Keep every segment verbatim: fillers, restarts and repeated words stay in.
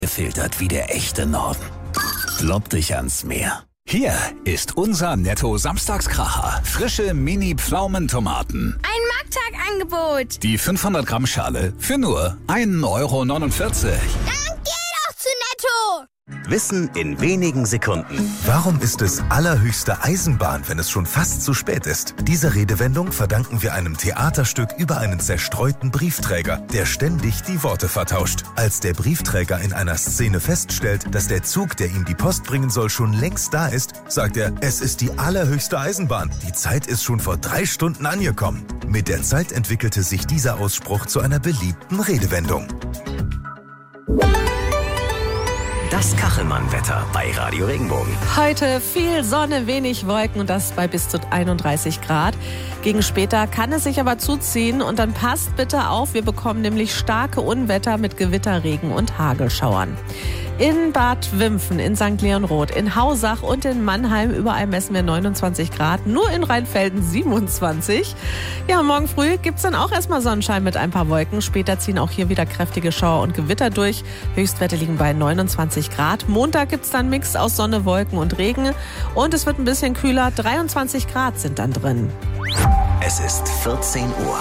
Gefiltert wie der echte Norden. Lob dich ans Meer. Hier ist unser Netto-Samstagskracher. Frische Mini-Pflaumentomaten. Ein Markttagangebot. Die fünfhundert Gramm Schale für nur ein Euro neunundvierzig. Dann geh doch zu Netto. Wissen in wenigen Sekunden. Warum ist es allerhöchste Eisenbahn, wenn es schon fast zu spät ist? Diese Redewendung verdanken wir einem Theaterstück über einen zerstreuten Briefträger, der ständig die Worte vertauscht. Als der Briefträger in einer Szene feststellt, dass der Zug, der ihm die Post bringen soll, schon längst da ist, sagt er, es ist die allerhöchste Eisenbahn. Die Zeit ist schon vor drei Stunden angekommen. Mit der Zeit entwickelte sich dieser Ausspruch zu einer beliebten Redewendung. Das Kachelmann-Wetter bei Radio Regenbogen. Heute viel Sonne, wenig Wolken und das bei bis zu einunddreißig Grad. Gegen später kann es sich aber zuziehen und dann passt bitte auf, wir bekommen nämlich starke Unwetter mit Gewitterregen und Hagelschauern. In Bad Wimpfen, in Sankt Leonrod, in Hausach und in Mannheim überall messen wir neunundzwanzig Grad, nur in Rheinfelden siebenundzwanzig. Ja, morgen früh gibt's dann auch erstmal Sonnenschein mit ein paar Wolken. Später ziehen auch hier wieder kräftige Schauer und Gewitter durch. Höchstwerte liegen bei neunundzwanzig Grad. Montag gibt's dann Mix aus Sonne, Wolken und Regen und es wird ein bisschen kühler. dreiundzwanzig Grad sind dann drin. Es ist vierzehn Uhr.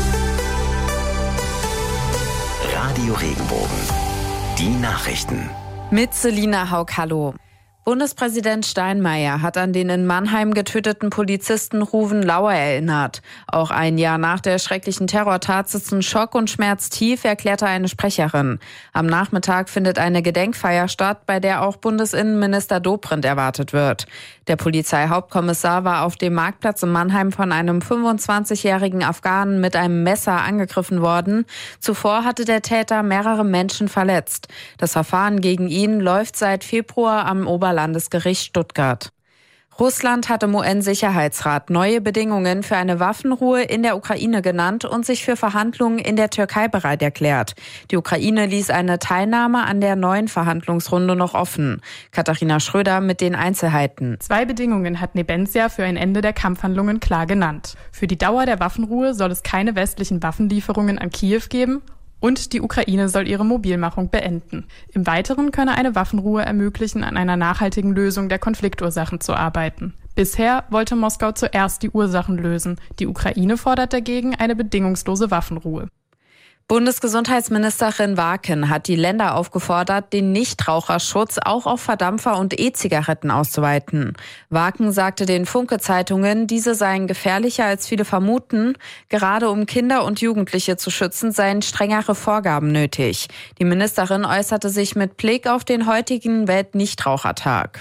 Radio Regenbogen. Die Nachrichten. Mit Selina Haug, hallo. Bundespräsident Steinmeier hat an den in Mannheim getöteten Polizisten Ruven Lauer erinnert. Auch ein Jahr nach der schrecklichen Terrortat sitzen Schock und Schmerz tief, erklärte eine Sprecherin. Am Nachmittag findet eine Gedenkfeier statt, bei der auch Bundesinnenminister Dobrindt erwartet wird. Der Polizeihauptkommissar war auf dem Marktplatz in Mannheim von einem fünfundzwanzigjährigen Afghanen mit einem Messer angegriffen worden. Zuvor hatte der Täter mehrere Menschen verletzt. Das Verfahren gegen ihn läuft seit Februar am Oberlandesgericht Stuttgart. Russland hat im U N-Sicherheitsrat neue Bedingungen für eine Waffenruhe in der Ukraine genannt und sich für Verhandlungen in der Türkei bereit erklärt. Die Ukraine ließ eine Teilnahme an der neuen Verhandlungsrunde noch offen. Katharina Schröder mit den Einzelheiten. Zwei Bedingungen hat Nebenzia für ein Ende der Kampfhandlungen klar genannt. Für die Dauer der Waffenruhe soll es keine westlichen Waffenlieferungen an Kiew geben. Und die Ukraine soll ihre Mobilmachung beenden. Im Weiteren könne eine Waffenruhe ermöglichen, an einer nachhaltigen Lösung der Konfliktursachen zu arbeiten. Bisher wollte Moskau zuerst die Ursachen lösen. Die Ukraine fordert dagegen eine bedingungslose Waffenruhe. Bundesgesundheitsministerin Warken hat die Länder aufgefordert, den Nichtraucherschutz auch auf Verdampfer und E-Zigaretten auszuweiten. Warken sagte den Funke-Zeitungen, diese seien gefährlicher als viele vermuten. Gerade um Kinder und Jugendliche zu schützen, seien strengere Vorgaben nötig. Die Ministerin äußerte sich mit Blick auf den heutigen Welt-Nichtrauchertag.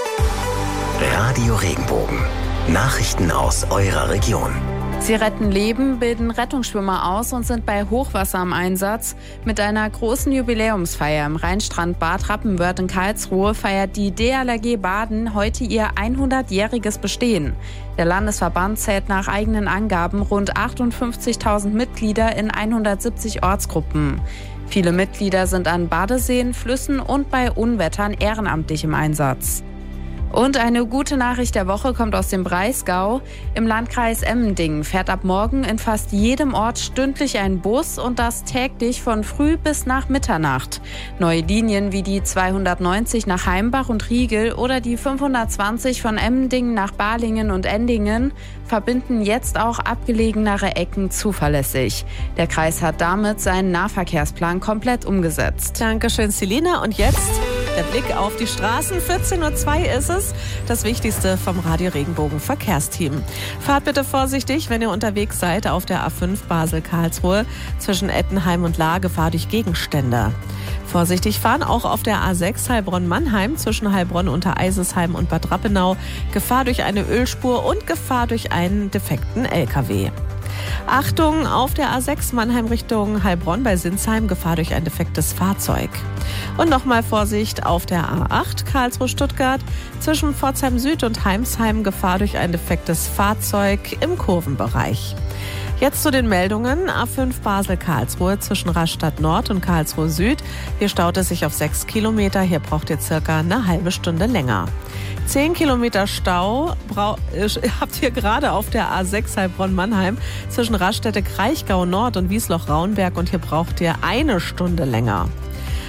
Radio Regenbogen. Nachrichten aus eurer Region. Sie retten Leben, bilden Rettungsschwimmer aus und sind bei Hochwasser im Einsatz. Mit einer großen Jubiläumsfeier im Rheinstrand Bad Rappenwörth in Karlsruhe feiert die D L R G Baden heute ihr hundertjähriges Bestehen. Der Landesverband zählt nach eigenen Angaben rund achtundfünfzigtausend Mitglieder in hundertsiebzig Ortsgruppen. Viele Mitglieder sind an Badeseen, Flüssen und bei Unwettern ehrenamtlich im Einsatz. Und eine gute Nachricht der Woche kommt aus dem Breisgau. Im Landkreis Emmendingen fährt ab morgen in fast jedem Ort stündlich ein Bus und das täglich von früh bis nach Mitternacht. Neue Linien wie die zweihundertneunzig nach Heimbach und Riegel oder die fünfhundertzwanzig von Emmendingen nach Balingen und Endingen verbinden jetzt auch abgelegenere Ecken zuverlässig. Der Kreis hat damit seinen Nahverkehrsplan komplett umgesetzt. Dankeschön, Selina. Und jetzt der Blick auf die Straßen. vierzehn Uhr zwei ist es. Das Wichtigste vom Radio Regenbogen Verkehrsteam. Fahrt bitte vorsichtig, wenn ihr unterwegs seid auf der A fünf Basel-Karlsruhe zwischen Ettenheim und Lahr, Gefahr durch Gegenstände. Vorsichtig fahren auch auf der A sechs Heilbronn-Mannheim zwischen Heilbronn, Untereisesheim und Bad Rappenau. Gefahr durch eine Ölspur und Gefahr durch einen defekten L K W. Achtung, auf der A sechs Mannheim Richtung Heilbronn bei Sinsheim, Gefahr durch ein defektes Fahrzeug. Und nochmal Vorsicht auf der A acht Karlsruhe-Stuttgart zwischen Pforzheim Süd und Heimsheim, Gefahr durch ein defektes Fahrzeug im Kurvenbereich. Jetzt zu den Meldungen. A fünf Basel-Karlsruhe zwischen Rastatt Nord und Karlsruhe Süd. Hier staut es sich auf sechs Kilometer. Hier braucht ihr circa eine halbe Stunde länger. Zehn Kilometer Stau brau- äh, habt ihr gerade auf der A sechs Heilbronn-Mannheim zwischen Raststätte Kraichgau Nord und Wiesloch-Raunberg und hier braucht ihr eine Stunde länger.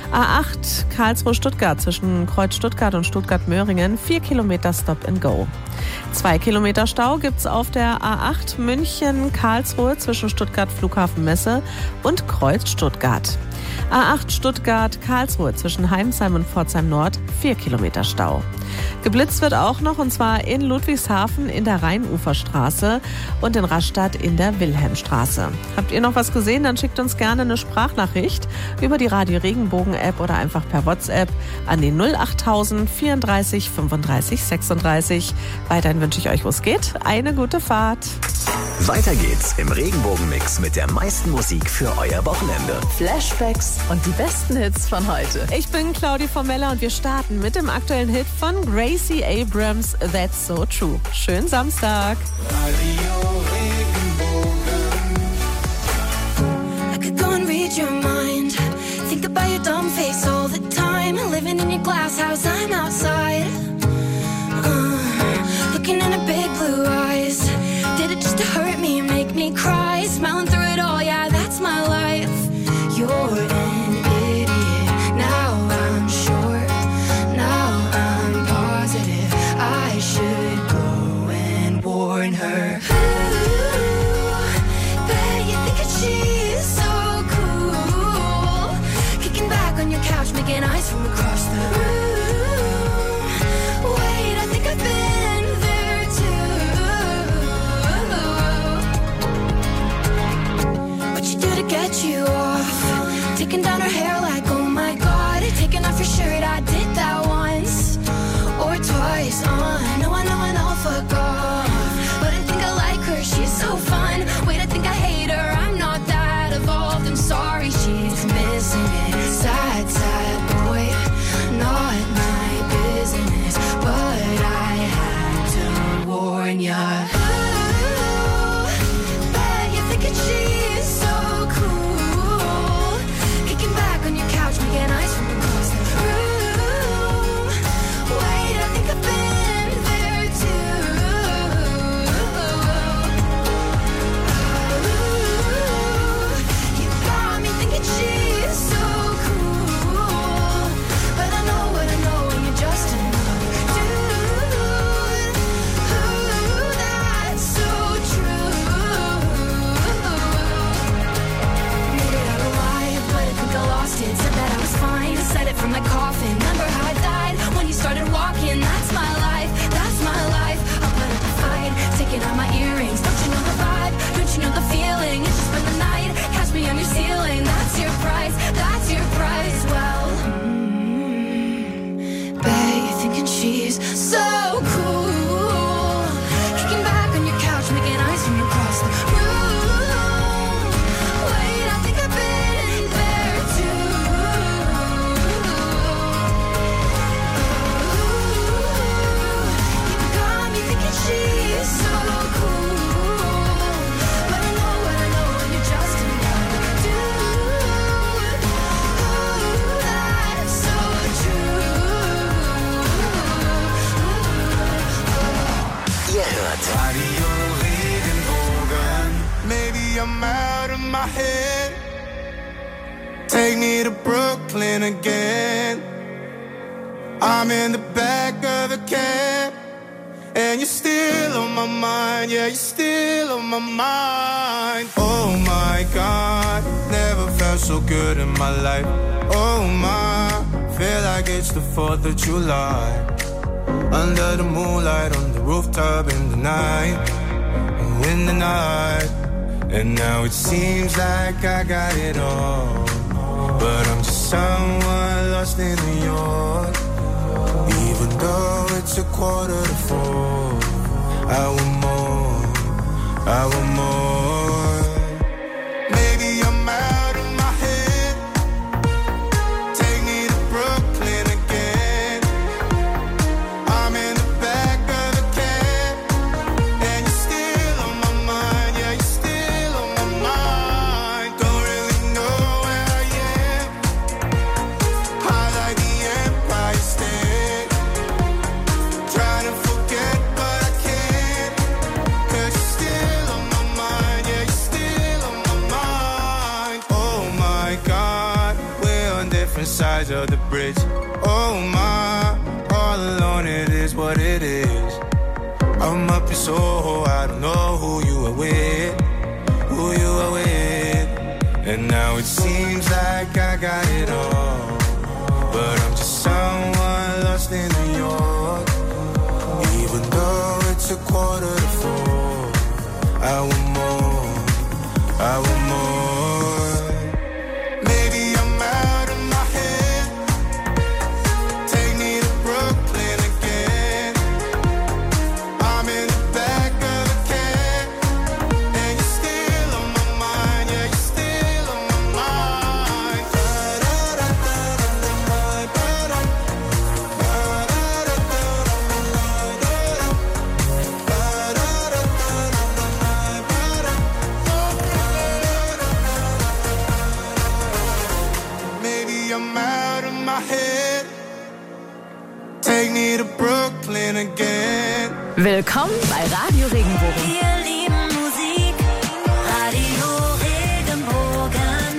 A acht Karlsruhe-Stuttgart zwischen Kreuz Stuttgart und Stuttgart-Möhringen, vier Kilometer Stop and Go. Zwei Kilometer Stau gibt's auf der A acht München-Karlsruhe zwischen Stuttgart Flughafen-Messe und Kreuz Stuttgart. A acht Stuttgart-Karlsruhe zwischen Heimsheim und Pforzheim-Nord, vier Kilometer Stau. Geblitzt wird auch noch, und zwar in Ludwigshafen in der Rheinuferstraße und in Rastatt in der Wilhelmstraße. Habt ihr noch was gesehen? Dann schickt uns gerne eine Sprachnachricht über die Radio Regenbogen App oder einfach per WhatsApp an die null achttausend vierunddreißig fünfunddreißig sechsunddreißig. Weiterhin wünsche ich euch, wo es geht, eine gute Fahrt. Weiter geht's im Regenbogenmix mit der meisten Musik für euer Wochenende. Flashbacks und die besten Hits von heute. Ich bin Claudia Formella und wir starten mit dem aktuellen Hit von Gracie Abrams, That's So True. Schönen Samstag. Radio Regenbogen. I could go and read your mind. Think about your dumb face all the time. Living in your glass house, I'm outside. Uh, looking in her big blue eyes. Did it just to hurt me, make me cry? Smiling through it all, yeah, that's my life. You're an idiot, now I'm sure. Now I'm positive I should go and warn her. Ooh, bet you think that she's so cool. Kicking back on your couch, making eyes from across the room. Wait, I think I've been there too. What you do to get you off? Taking down her hair like, oh my god. Taking off your shirt, I did that once or twice. Uh, I know, I know, I know, fuck off. But I think I like her, she's so fun. Wait, I think I hate her, I'm not that evolved. I'm sorry, she's missing it. Sad, sad boy, not my business. But I had to warn ya. Ooh, bet you're thinking she's so cool. Kicking back on your couch, making eyes from across the room. Wait, I think I've been there too. Ooh, you got me thinking she's so cool. But I know what I know, and you're just another dude. Ooh, that's so true. Made it out alive, but I think I lost it. Said that I was fine, said it from my coffin. Remember how I died when you started walking? That's my life, that's my life. I'll put up a fight, taking out my earrings. Don't you know the vibe? Don't you know the feeling? It's just spend the night, catch me on your ceiling. That's your price, that's your price. Well, mm, bet you're thinking she's so cool. Kicking back on your couch, making eyes from across the room. Wait, I think I've been there too. You got me thinking she's so cool. But I know what I know, and you're just another dude. Ooh, that's so true. Ihr hört Radio Regenbogen. Maybe I'm out of my head. Take me to Brooklyn again. I'm in the back of the cab, and you're still on my mind. Yeah, you're still on my mind. Oh my God, never felt so good in my life. Oh my, feel like it's the fourth of July. Under the moonlight, on the rooftop in the night, in the night. And now it seems like I got it all, but I'm just someone lost in New York. Even though it's a quarter to four, I want more, I want more. Maybe I'm out of my head. Take me to Brooklyn again. I'm in the back of the cab, and you're still on my mind. Yeah, you're still on my mind. Don't really know where I am. High like the Empire State. Trying to forget, but I can't. 'Cause you're still on my mind. sides of the bridge. Oh my, all alone it is what it is. I'm up in Soho, I don't know who you are with, who you are with. And now it seems like I got it all, but I'm just someone lost in New York. Even though it's a quarter to four, I want more, I want more. Maybe I'm out of my head. Take me to Brooklyn again. I'm in the back of a cab, and you're still on my mind. Yeah, you're still on my mind. Maybe I'm out of my head. Take me to Brooklyn again. Willkommen bei Radio Regenbogen. Wir lieben Musik, Radio Regenbogen.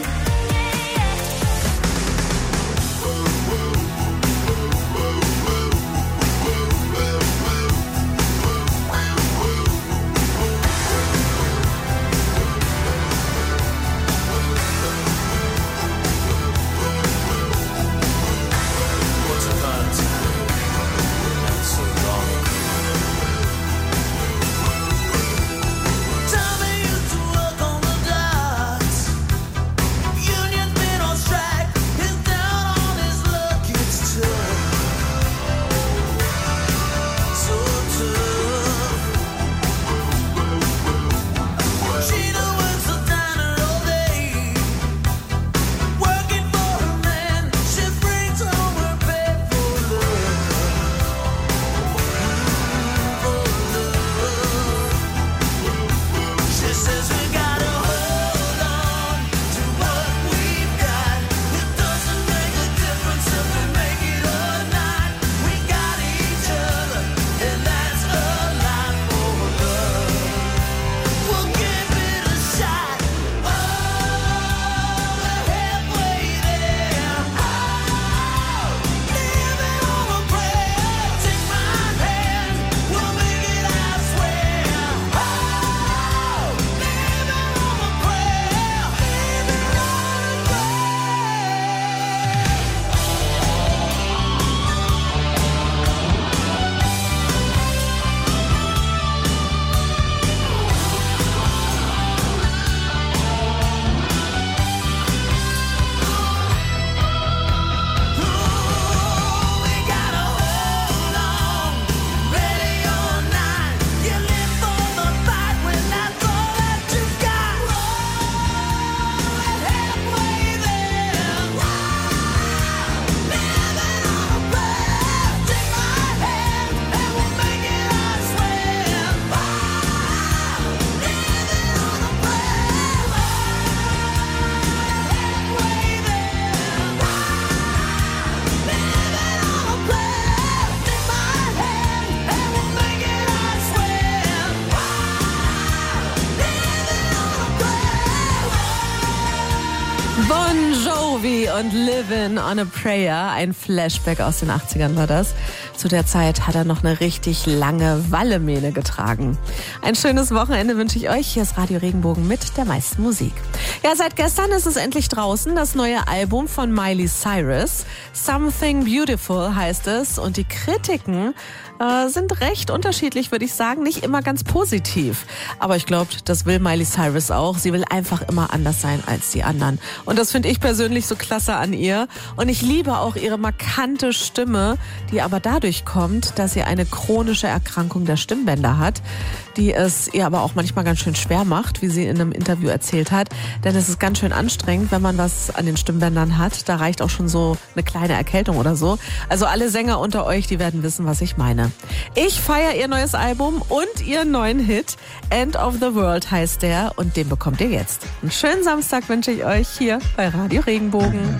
Bon Jovi und Livin' on a Prayer. Ein Flashback aus den achtzigern war das. Zu der Zeit hat er noch eine richtig lange Wallemähne getragen. Ein schönes Wochenende wünsche ich euch. Hier ist Radio Regenbogen mit der meisten Musik. Ja, seit gestern ist es endlich draußen, das neue Album von Miley Cyrus. Something Beautiful heißt es. Und die Kritiken äh, sind recht unterschiedlich, würde ich sagen. Nicht immer ganz positiv. Aber ich glaube, das will Miley Cyrus auch. Sie will einfach immer anders sein als die anderen. Und das finde ich persönlich so klasse an ihr. Und ich liebe auch ihre markante Stimme, die aber dadurch kommt, dass sie eine chronische Erkrankung der Stimmbänder hat, die es ihr aber auch manchmal ganz schön schwer macht, wie sie in einem Interview erzählt hat. Denn es ist ganz schön anstrengend, wenn man was an den Stimmbändern hat. Da reicht auch schon so eine kleine Erkältung oder so. Also alle Sänger unter euch, die werden wissen, was ich meine. Ich feiere ihr neues Album und ihren neuen Hit. End of the World heißt der und den bekommt ihr jetzt. Einen schönen Samstag wünsche ich euch hier bei Radio Regenbogen.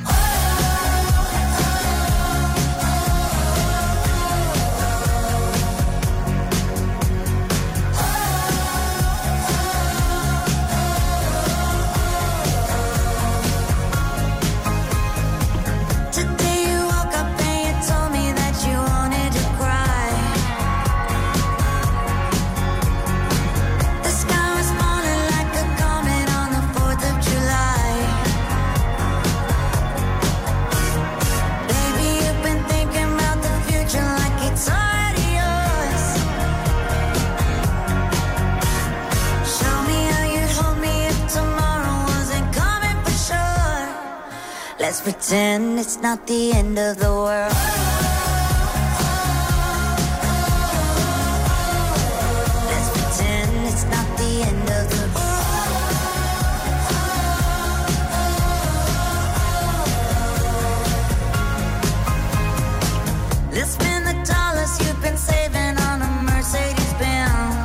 Today pretend it's not the end of the world. Let's pretend it's not the end of the world. Let's spend the dollars you've been saving on a Mercedes Benz.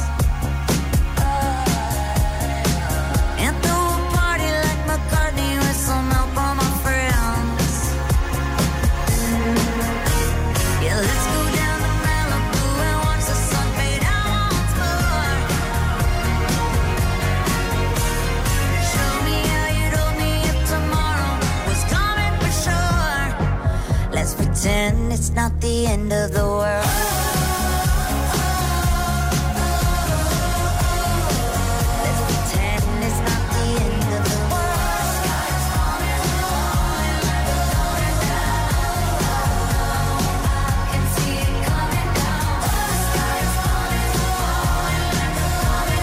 Pretend it's not the end of the world. Let's pretend it's not the end of the world. Sky's falling, falling, falling down. I can see it coming down. The sky's falling, falling, falling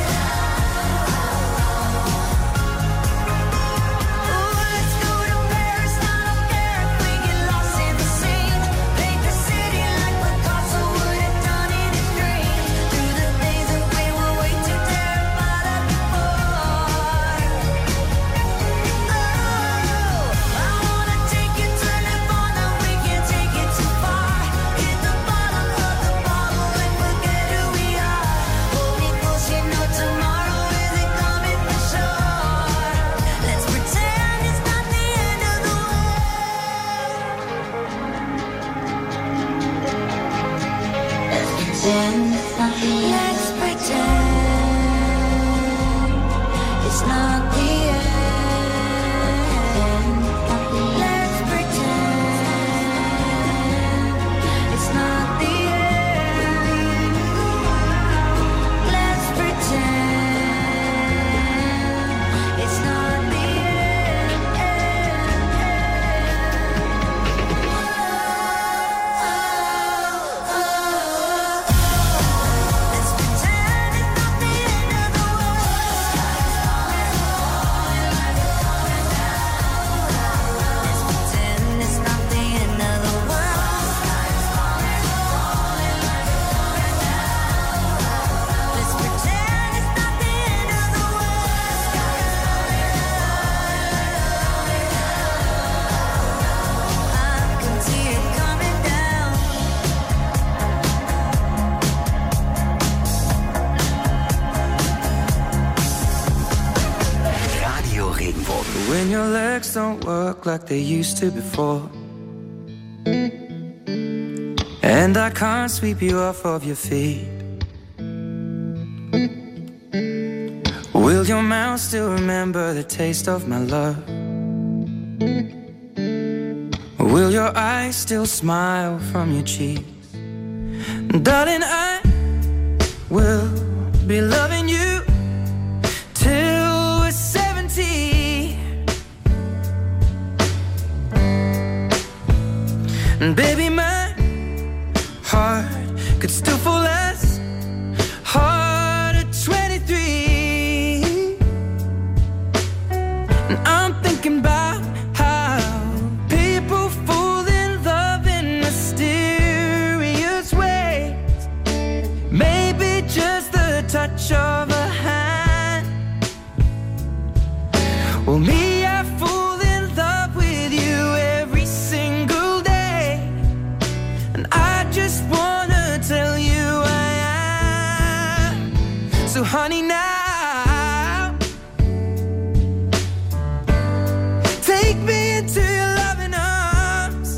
down. Ooh, let's go to Paris. I don't care if we get lost in the sea. Let's pretend it's not the end. Let's pretend it's not the end. Let's pretend it's not the When your legs don't work like they used to before, and I can't sweep you off of your feet, will your mouth still remember the taste of my love? Will your eyes still smile from your cheeks? Darling, I will be loving you till we're seventy. And baby, my heart could still fall as hard at twenty-three. And I'm thinking about how people fall in love in mysterious ways. Maybe just the touch of a hand. Well, me, I fall in love with you every single day. And I just wanna tell you I am. So honey, now take me into your loving arms.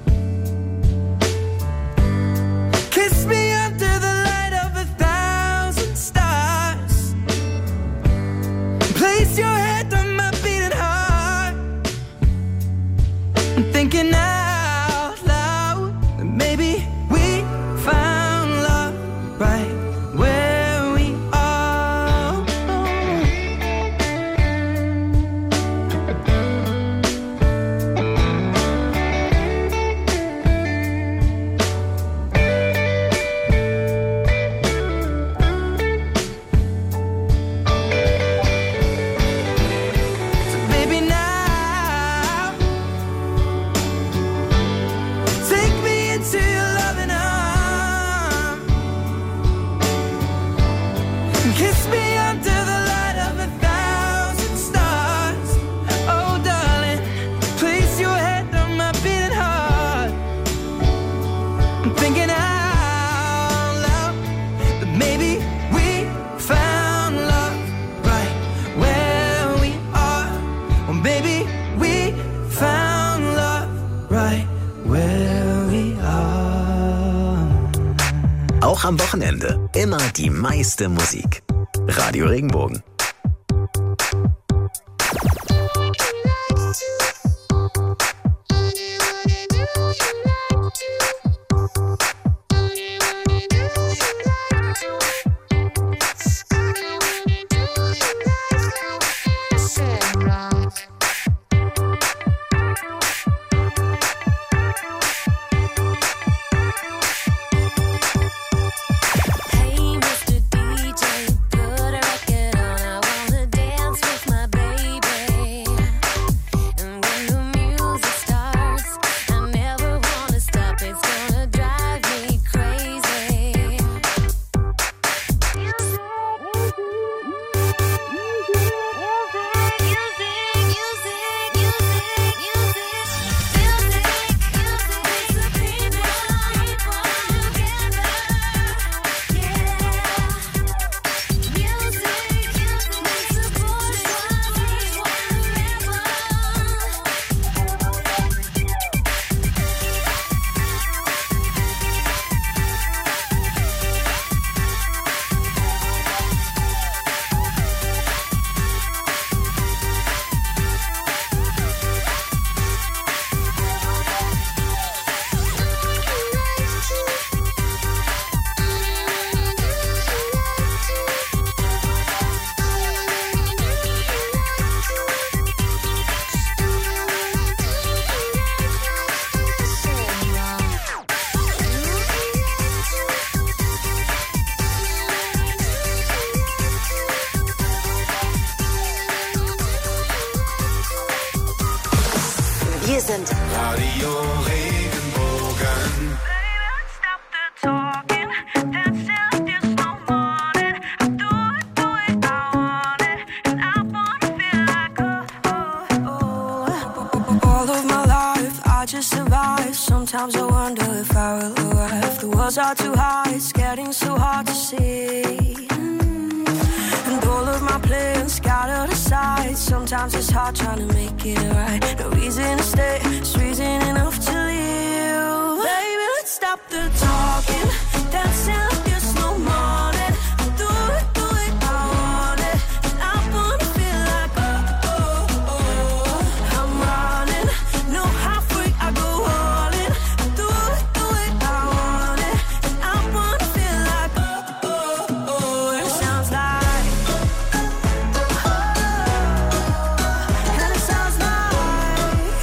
Kiss me under the light of a thousand stars. Place your head on my beating heart. I'm thinking out loud that maybe we found love right where we are. thinking out loud that maybe we found love right where we are. Or maybe we found love right where we are. Auch am Wochenende immer die meiste Musik. Radio Regenbogen. Hey, Mister D J, put a record on. I wanna dance with my baby. And when the music starts, I never wanna stop. It's gonna drive me crazy. Wir sind Radio Regenbogen. All of my life, I just survive. Sometimes I wonder if I will arrive. The walls are too high, it's getting so hard to see. And all of my plans scattered aside. Sometimes it's hard trying to make it right. No reason to stay, it's reason enough to leave. Baby, let's stop the talking, dancing like there's no morning. Do it, do it, I want it. And I wanna feel like oh, oh, oh. I'm running, no halfway, I go all in. Do it, do it, I want it. And I wanna feel like oh, oh, oh. And it sounds like and it sounds like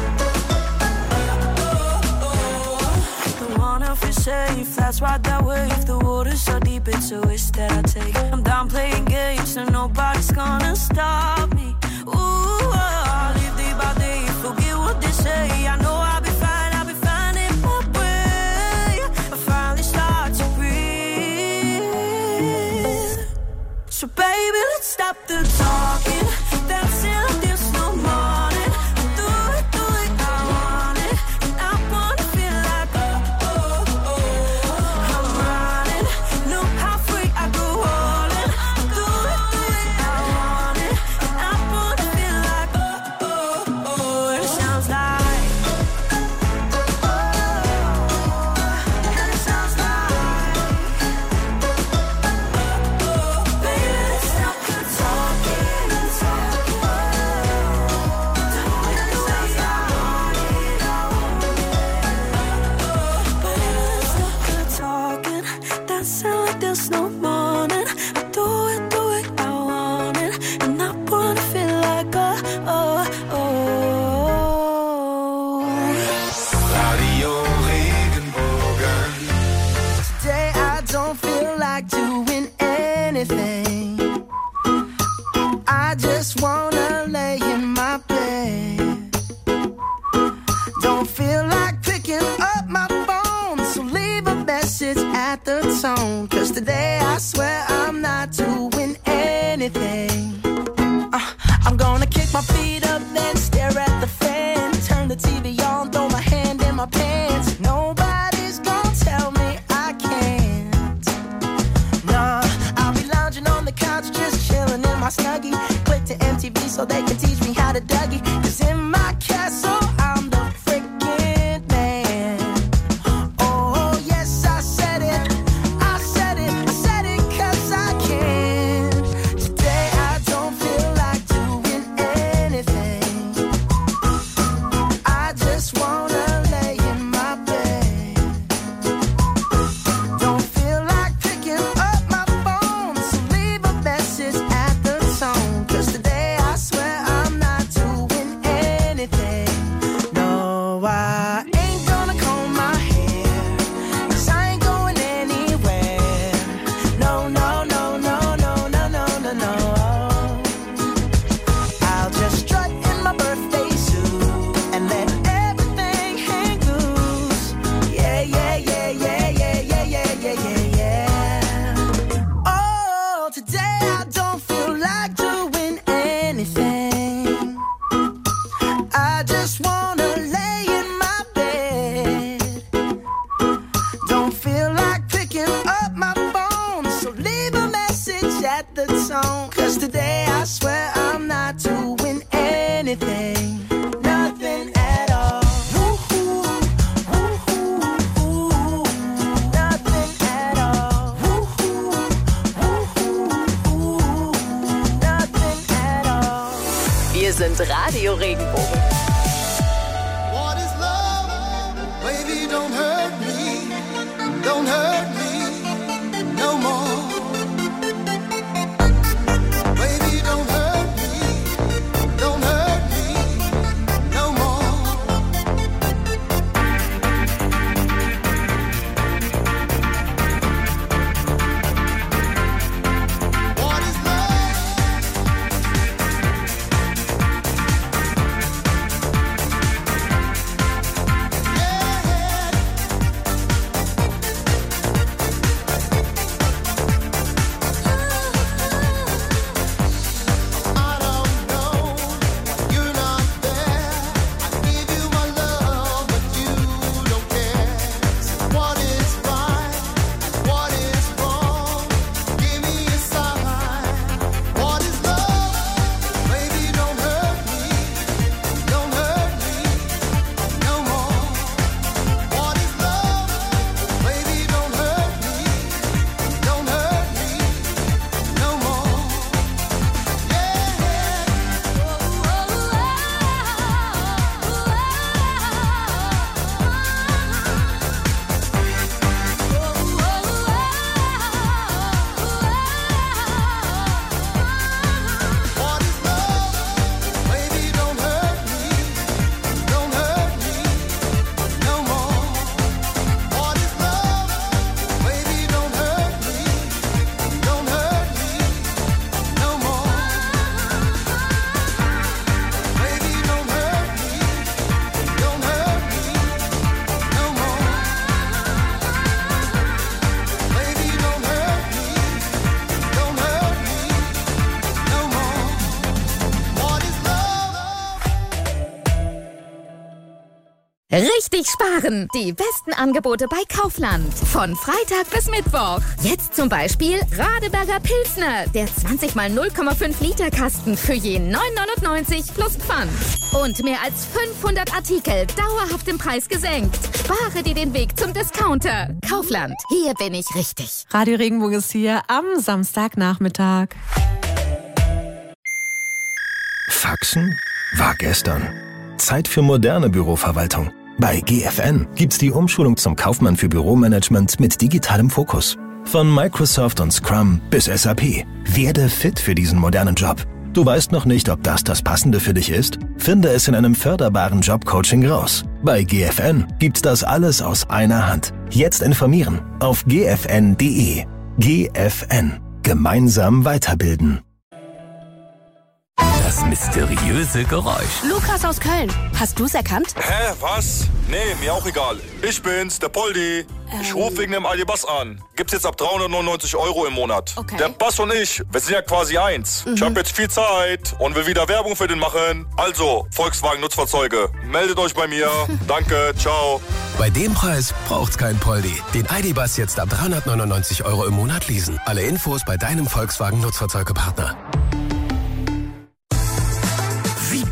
don't wanna feel safe, that's right that way. If the water's so deep, it's a risk that I take. I'm done playing games, and nobody's gonna stop me. Ooh, I'll live day by day, forget what they say. I know I'll be fine, I'll be fine in my way. I finally start to breathe. So baby, let's stop the talking, dancing like there's no morning. Do it, do it, I want it. And I wanna feel like oh, oh, oh. I'm running, no halfway, I go all in. Do it, do it, I want it. And I wanna feel like oh, oh, oh. And it sounds like so they can teach me how to Dougie. 'Cause in my castle, I'm the freaking man. Oh, yes, I said it. I said it. I said it 'cause I can. Today I don't feel like doing anything. I just wanna lay in my bed. Don't feel like picking up my phone, so leave a message at the tone. 'Cause today I swear I'm not doing anything. No, I ain't gonna comb my hair, 'cause I ain't going anywhere. No, no, no, no, no, no, no, no, no. I'll just strut in my birthday suit and let everything hang loose. Yeah, yeah, yeah, yeah, yeah, yeah, yeah, yeah, yeah, yeah. Oh, today I don't feel like doing anything. I just wanna lay in my bed. Don't feel like picking up my phone, so leave a message at the tone. 'Cause today I swear I'm not doing anything. Nothing at all. Woo-hoo, woo-hoo, woo-hoo. Nothing at all. Woo-hoo, woo-hoo, woo-hoo. Nothing at all. Wir sind Radio Regenbogen. What is love? Baby, don't hurt me. Don't hurt me no more. Baby, don't hurt me. Don't hurt me no more. What is I don't know. You're not there. I give you my love, but you don't care. What is right? What is wrong? Give me a sign. What is love? Baby, don't hurt me. Don't hurt me no more. What is love? Baby, don't hurt me. Don't hurt me no more. What is love? Baby, don't hurt me. Don't hurt me no more. What is love? Baby, don't hurt me. Don't hurt me no more. Baby, don't hurt me. Don't hurt me no more. Baby, don't hurt me. Don't hurt me no more. What is love? Richtig sparen! Die besten Angebote bei Kaufland. Von Freitag bis Mittwoch. Jetzt zum Beispiel Radeberger Pilsner. Der zwanzig mal null Komma fünf Liter Kasten für je neun neunundneunzig plus Pfand. Und mehr als fünfhundert Artikel dauerhaft im Preis gesenkt. Spare dir den Weg zum Discounter. Kaufland. Hier bin ich richtig. Radio Regenbogen ist hier am Samstagnachmittag. Faxen war gestern. Zeit für moderne Büroverwaltung. Bei G F N gibt's die Umschulung zum Kaufmann für Büromanagement mit digitalem Fokus. Von Microsoft und Scrum bis S A P. Werde fit für diesen modernen Job. Du weißt noch nicht, ob das das Passende für dich ist? Finde es in einem förderbaren Jobcoaching raus. Bei G F N gibt's das alles aus einer Hand. Jetzt informieren auf g f n punkt d e. G F N. Gemeinsam weiterbilden. Das mysteriöse Geräusch. Lukas aus Köln. Hast du's erkannt? Hä, was? Nee, mir auch egal. Ich bin's, der Poldi. Ich rufe wegen dem Aldi-Bass an. Gibt's jetzt ab dreihundertneunundneunzig Euro im Monat. Okay. Der Bass und ich, wir sind ja quasi eins. Mhm. Ich habe jetzt viel Zeit und will wieder Werbung für den machen. Also, Volkswagen Nutzfahrzeuge, meldet euch bei mir. Danke, ciao. Bei dem Preis braucht's kein Poldi. Den Aldi-Bass jetzt ab dreihundertneunundneunzig Euro im Monat leasen. Alle Infos bei deinem Volkswagen Nutzfahrzeugpartner.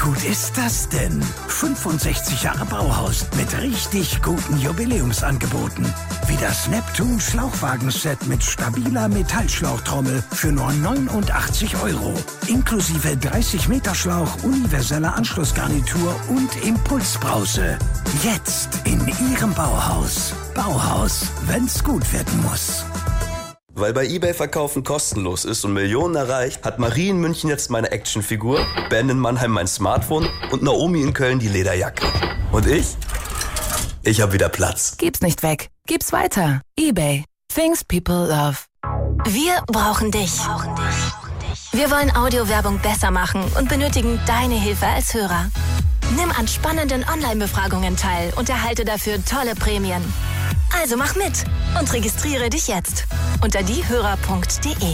gut ist das denn? fünfundsechzig Jahre Bauhaus mit richtig guten Jubiläumsangeboten. Wie das Neptun Schlauchwagenset mit stabiler Metallschlauchtrommel für nur neunundachtzig Euro. Inklusive dreißig Meter Schlauch, universeller Anschlussgarnitur und Impulsbrause. Jetzt in Ihrem Bauhaus. Bauhaus, wenn's gut werden muss. Weil bei eBay Verkaufen kostenlos ist und Millionen erreicht, hat Marie in München jetzt meine Actionfigur, Ben in Mannheim mein Smartphone und Naomi in Köln die Lederjacke. Und ich? Ich hab wieder Platz. Gib's nicht weg. Gib's weiter. eBay. Things people love. Wir brauchen dich. Wir wollen Audiowerbung besser machen und benötigen deine Hilfe als Hörer. Nimm an spannenden Online-Befragungen teil und erhalte dafür tolle Prämien. Also mach mit und registriere dich jetzt unter diehörer punkt de.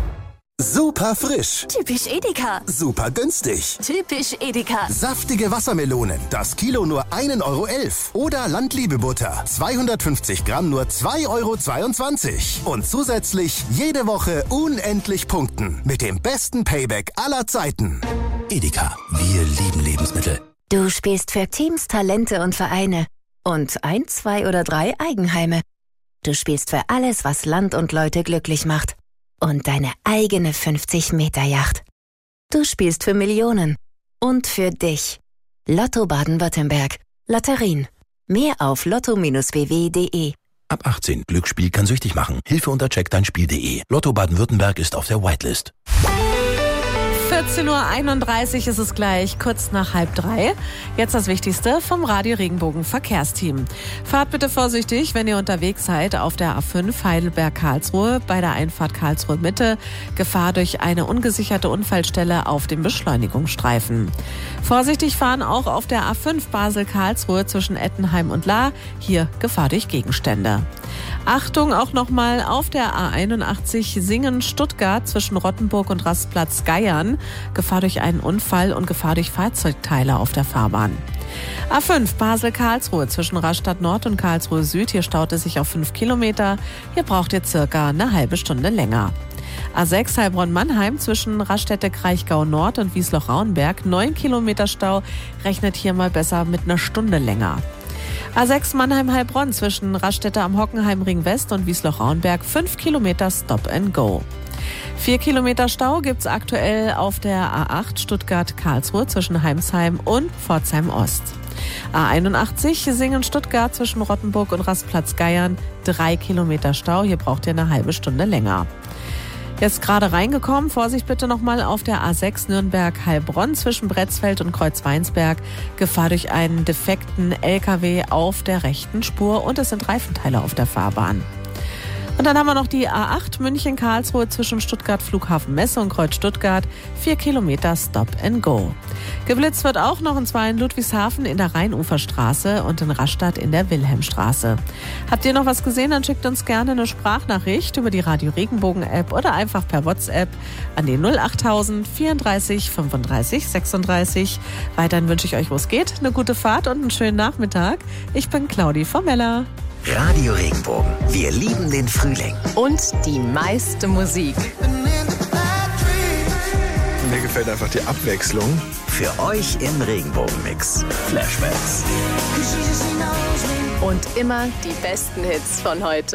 Super frisch. Typisch Edeka. Super günstig. Typisch Edeka. Saftige Wassermelonen. Das Kilo nur ein Euro elf. Oder Landliebe-Butter. zweihundertfünfzig Gramm nur zwei Euro zweiundzwanzig. Und zusätzlich jede Woche unendlich punkten. Mit dem besten Payback aller Zeiten. Edeka. Wir lieben Lebensmittel. Du spielst für Teams, Talente und Vereine. Und ein, zwei oder drei Eigenheime. Du spielst für alles, was Land und Leute glücklich macht. Und deine eigene fünfzig Meter Yacht. Du spielst für Millionen. Und für dich. Lotto Baden-Württemberg. Lotterien. Mehr auf lotto Bindestrich w w punkt de. Ab achtzehn. Glücksspiel kann süchtig machen. Hilfe unter check dein Spiel punkt de. Lotto Baden-Württemberg ist auf der Whitelist. vierzehn Uhr einunddreißig ist es gleich, kurz nach halb drei. Jetzt das Wichtigste vom Radio Regenbogen Verkehrsteam. Fahrt bitte vorsichtig, wenn ihr unterwegs seid auf der A fünf Heidelberg-Karlsruhe bei der Einfahrt Karlsruhe Mitte. Gefahr durch eine ungesicherte Unfallstelle auf dem Beschleunigungsstreifen. Vorsichtig fahren auch auf der A fünf Basel-Karlsruhe zwischen Ettenheim und Lahr. Hier Gefahr durch Gegenstände. Achtung auch nochmal auf der A einundachtzig Singen-Stuttgart zwischen Rottenburg und Rastplatz Geiern. Gefahr durch einen Unfall und Gefahr durch Fahrzeugteile auf der Fahrbahn. A fünf Basel-Karlsruhe zwischen Rastatt Nord und Karlsruhe Süd. Hier staut es sich auf fünf Kilometer. Hier braucht ihr circa eine halbe Stunde länger. A sechs Heilbronn-Mannheim zwischen Raststätte-Kraichgau Nord und Wiesloch-Rauenberg. neun Kilometer Stau. Rechnet hier mal besser mit einer Stunde länger. A sechs Mannheim-Heilbronn zwischen Raststätte am Hockenheimring West und Wiesloch-Rauenberg. fünf Kilometer Stop and Go. vier Kilometer Stau gibt's aktuell auf der A acht Stuttgart-Karlsruhe zwischen Heimsheim und Pforzheim Ost. A einundachtzig Singen-Stuttgart zwischen Rottenburg und Rastplatz Geiern. drei Kilometer Stau. Hier braucht ihr eine halbe Stunde länger. Jetzt gerade reingekommen, Vorsicht bitte nochmal auf der A sechs Nürnberg-Heilbronn zwischen Bretzfeld und Kreuzweinsberg. Gefahr durch einen defekten L K W auf der rechten Spur und es sind Reifenteile auf der Fahrbahn. Und dann haben wir noch die A acht München-Karlsruhe zwischen Stuttgart Flughafen Messe und Kreuz Stuttgart. vier Kilometer Stop and Go. Geblitzt wird auch noch, und zwar in Ludwigshafen in der Rheinuferstraße und in Rastatt in der Wilhelmstraße. Habt ihr noch was gesehen, dann schickt uns gerne eine Sprachnachricht über die Radio Regenbogen App oder einfach per WhatsApp an die null achttausend vierunddreißig fünfunddreißig sechsunddreißig. Weiterhin wünsche ich euch, wo es geht, eine gute Fahrt und einen schönen Nachmittag. Ich bin Claudi Formella. Radio Regenbogen. Wir lieben den Frühling. Und die meiste Musik. Mir gefällt einfach die Abwechslung. Für euch im Regenbogenmix. Flashbacks. Und immer die besten Hits von heute.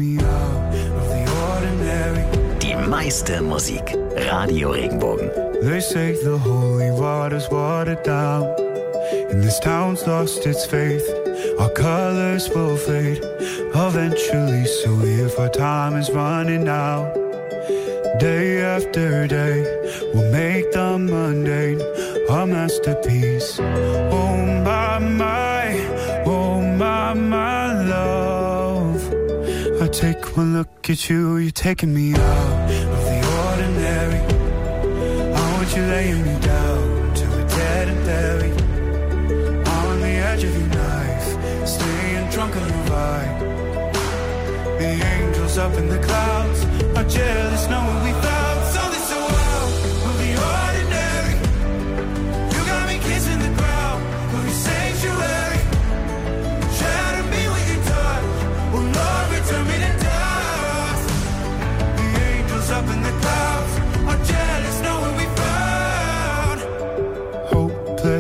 Die meiste Musik. Radio Regenbogen. They say the holy water's watered down, and this town's lost its faith. Our colors will fade eventually, so if our time is running out, day after day, we'll make the mundane our masterpiece. Oh my, my, oh my, my love. I take one look at you, you're taking me out of the ordinary. I want you laying me down to a dead and buried on the edge of your knife, staying drunk on your vibe. The angels up in the clouds are jealous knowing we found something so out of the ordinary. You got me kissing the ground of your sanctuary. Shatter me with your touch, oh Lord, return me to dust. The angels up in the clouds are jealous knowing we found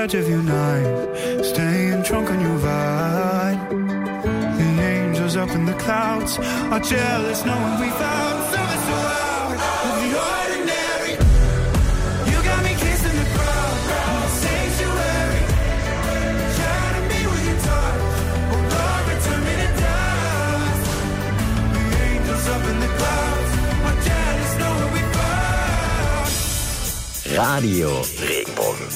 verge of your night, staying drunk on your vibe. The angels up in the clouds are jealous knowing we found something so out of the ordinary. You got me kissing the crowd in the sanctuary, trying to be with your touch. Oh Lord, return me to dust. The angels up in the clouds are jealous knowing we found. Radio Regenbogen.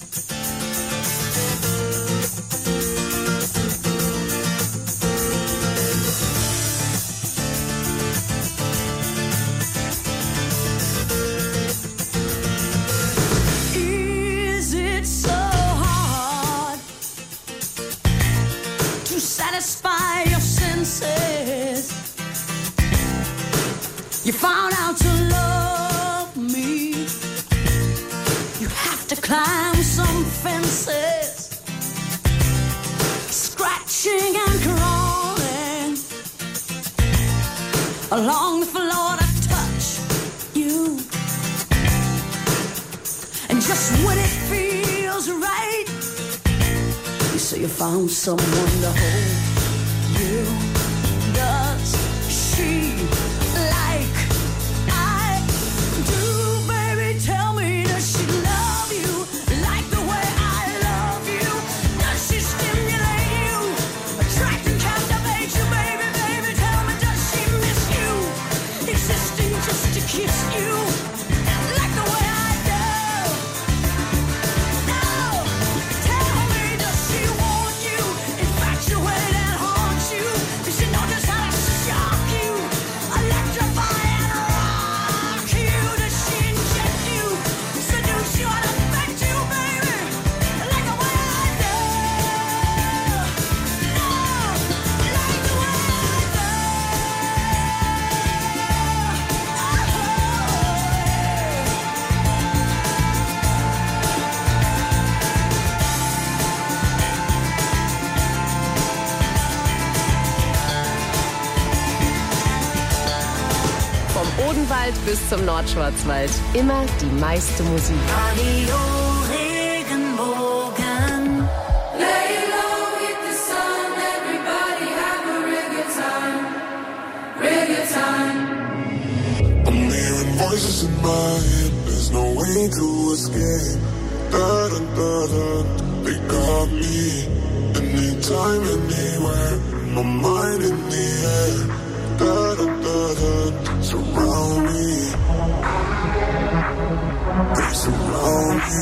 Is it so hard to satisfy your senses? You found out to love me. You have to climb some fences, scratching and crawling along the floor to touch you. And just when it feels right, you say you found someone to hold you. Does she like I do, baby? Tell me, does she love you like the way I love you? Does she stimulate you, attract and captivate you, baby? Baby, tell me, does she miss you, existing just to kiss you like the way I do? No, tell me, does she want you, infatuate and haunt you? Does she know just how to shock you, electrify and rock you? Does she inject you, seduce you and affect you, baby, like the way I do? No, like the way I do. Vom Odenwald bis zum Nordschwarzwald. Immer die meiste Musik. Radio Regenbogen. Lay low with the sun, everybody have a real good time, real good time. I'm hearing voices in my head, there's no way to escape. Da da da da, they got me. Anytime, anywhere, my mind in the air. Da da da da, surround me. They surround me.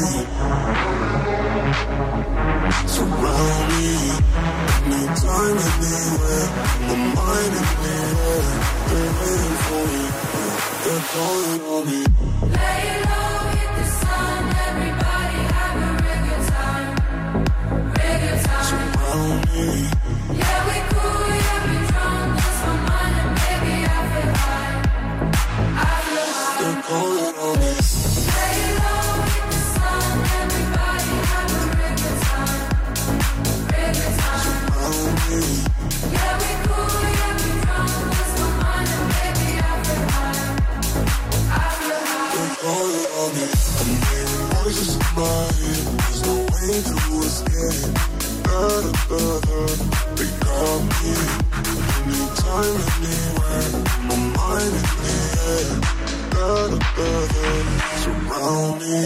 Surround me. Anytime, anywhere, my mind in the air. They're waiting for me. They're calling on me. Lay low with the sun, everybody have a real good time, real good time. Surround me. Yeah, we cool, yeah, we drunk, lost my mind and baby I feel high, I feel high. They're calling on me. Lay low with the sun, everybody have a real good time, real good time. Surround me. Yeah, we cool, yeah, we drunk, lost my mind and baby I feel high, I feel high. They're calling on me. I'm hearing voices in my head, there's no way to escape. Da da da da, they got me. Anytime, anywhere, my mind in the air. Da da da da, surround me.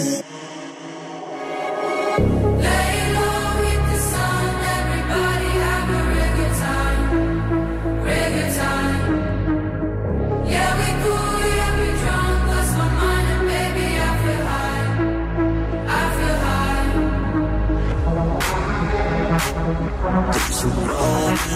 Lay low with the sun, everybody have a real good time, real good time. Yeah, we cool, yeah, we drunk, lost my mind and baby I feel high, I feel high. They surround me.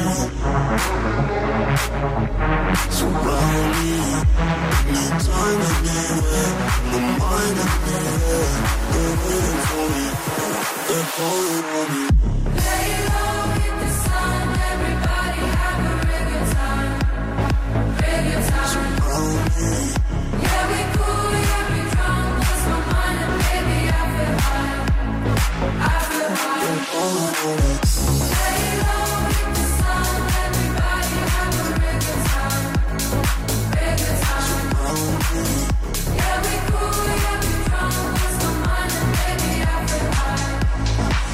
Surround me. Anytime, anywhere, my mind in the air. They're waiting for me. They're calling on me. Lay low with the sun, everybody have a real good time, real good time. Surround me. Yeah, we cool, yeah, we drunk, lost my mind and baby I feel high, I feel high. They're calling on me. Lay low with the sun, everybody have a real good time, real good time. Surround me. Yeah, we cool, yeah, we drunk, lost my mind and baby I feel high,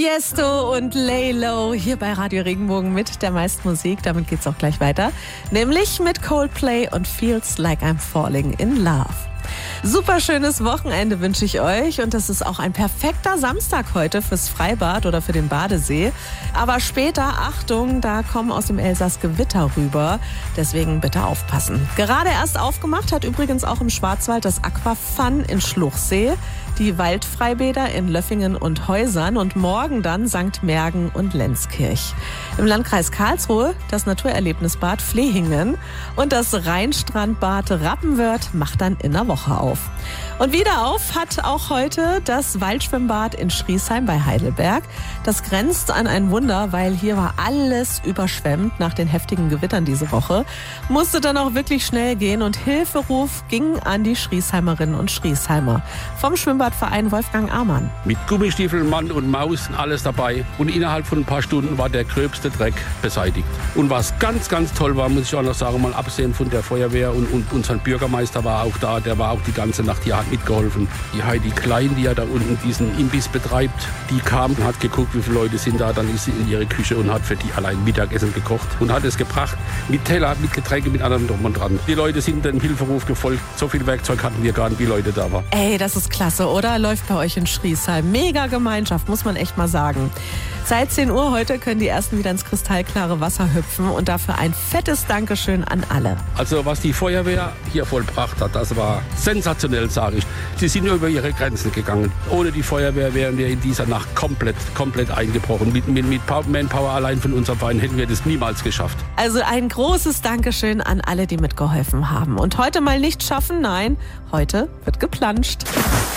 Tiesto und Lay Low hier bei Radio Regenbogen mit der meisten Musik. Damit geht's auch gleich weiter. Nämlich mit Coldplay und Feels Like I'm Falling in Love. Super schönes Wochenende wünsche ich euch und das ist auch ein perfekter Samstag heute fürs Freibad oder für den Badesee. Aber später, Achtung, da kommen aus dem Elsass Gewitter rüber, deswegen bitte aufpassen. Gerade erst aufgemacht hat übrigens auch im Schwarzwald das Aquafun in Schluchsee, die Waldfreibäder in Löffingen und Häusern und morgen dann Sankt Mergen und Lenzkirch. Im Landkreis Karlsruhe das Naturerlebnisbad Flehingen und das Rheinstrandbad Rappenwörth macht dann in der Woche auf. Und wieder auf hat auch heute das Waldschwimmbad in Schriesheim bei Heidelberg. Das grenzt an ein Wunder, weil hier war alles überschwemmt nach den heftigen Gewittern diese Woche. Musste dann auch wirklich schnell gehen und Hilferuf ging an die Schriesheimerinnen und Schriesheimer. Vom Schwimmbadverein Wolfgang Amann. Mit Gummistiefeln, Mann und Maus, alles dabei. Und innerhalb von ein paar Stunden war der gröbste Dreck beseitigt. Und was ganz, ganz toll war, muss ich auch noch sagen, mal absehen von der Feuerwehr und, und unser Bürgermeister war auch da, der war auch die ganze Nacht hier, hat mitgeholfen. Die Heidi Klein, die ja da unten diesen Imbiss betreibt, die kam und hat geguckt, wie viele Leute sind da. Dann ist sie in ihre Küche und hat für die allein Mittagessen gekocht und hat es gebracht. Mit Teller, mit Getränke, mit allem drum und dran. Die Leute sind dem Hilferuf gefolgt. So viel Werkzeug hatten wir gar nicht, wie Leute da waren. Ey, das ist klasse, oder? Läuft bei euch in Schriesheim. Mega Gemeinschaft, muss man echt mal sagen. Seit zehn Uhr heute können die Ersten wieder ins kristallklare Wasser hüpfen und dafür ein fettes Dankeschön an alle. Also was die Feuerwehr hier vollbracht hat, das war sensationell, sage ich. Sie sind über ihre Grenzen gegangen. Ohne die Feuerwehr wären wir in dieser Nacht komplett, komplett eingebrochen. Mit, mit, mit Manpower allein von unserem Verein hätten wir das niemals geschafft. Also ein großes Dankeschön an alle, die mitgeholfen haben. Und heute mal nicht schaffen, nein, heute wird geplanscht.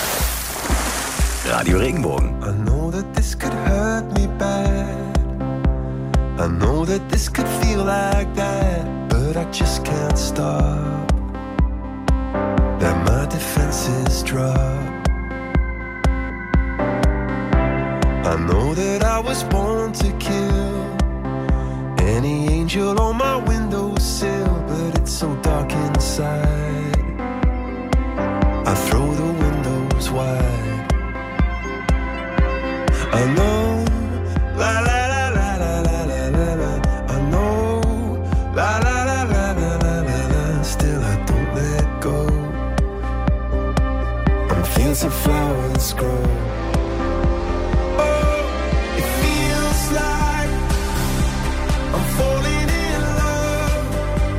Radio Regenbogen. I know that this could hurt me bad. I know that this could feel like that, but I just can't stop. That my defenses drop. I know that I was born to kill any angel on my windowsill, but it's so dark inside. I throw the windows wide. I know, la la la la la la la la la. I know, la la la la la la la la. Still I don't let go. On fields of flowers grow. Oh, it feels like I'm falling in love.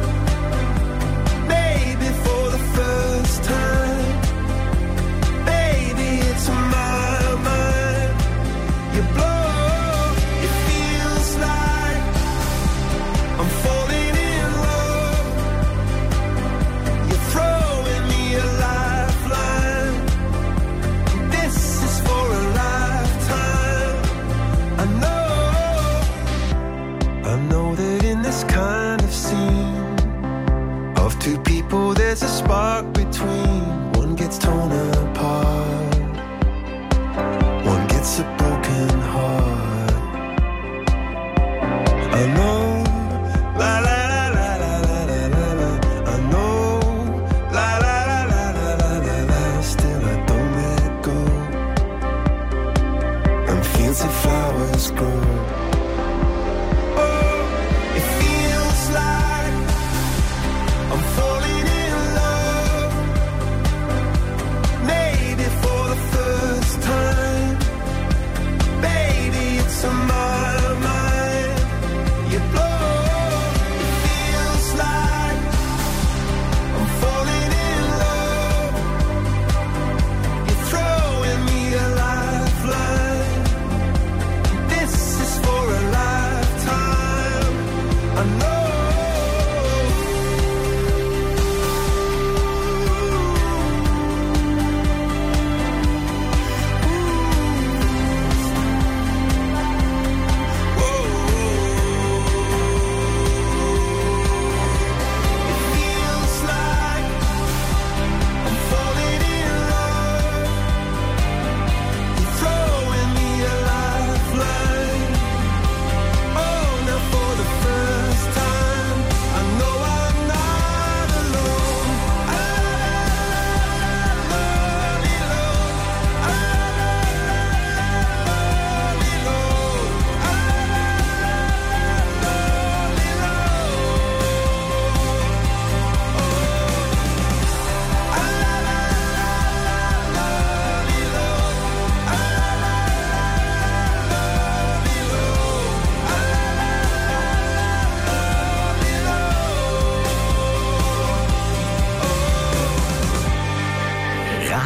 Maybe for the first time. Baby, it's my mind. You blow, it feels like I'm falling in love. You're throwing me a lifeline. This is